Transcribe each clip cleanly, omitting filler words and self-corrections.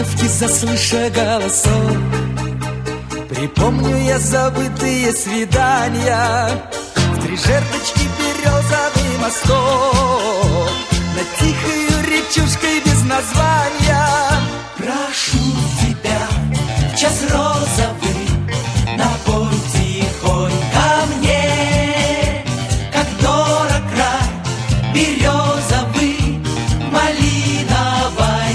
травке заслыша голосов. Припомню я забытые свидания в три жердочки березовый мосток, над тихою речушкой без названия. Прошу тебя в час розовый, напой тихонь ко мне, как дорог край березовый в малиновой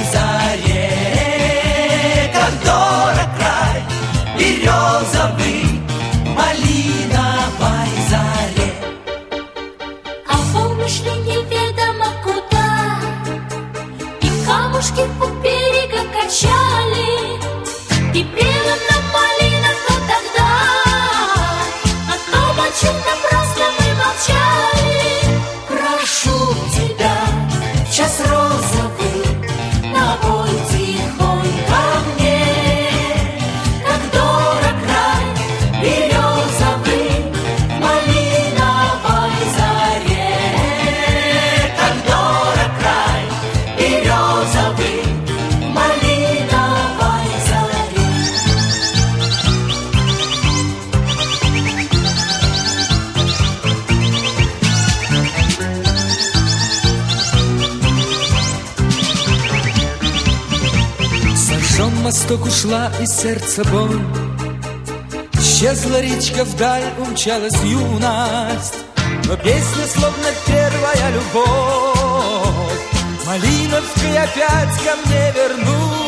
заре, как дорог край березовый в малиновой заре. А волны шли неведомо куда, и камушки у берега качали, и пела нам малина, кто тогда о том, о чем напрасно мы молчали. Прошу тебя в час розовый, напой тихонь ко мне, как дорог край березовый в малиновой заре, как дорог край березовый в малиновой заре. Сожжен мосток, ушла из сердца боль, исчезла речка вдаль, умчалась юность, но песня словно первая любовь малиновкой опять ко мне вернулась.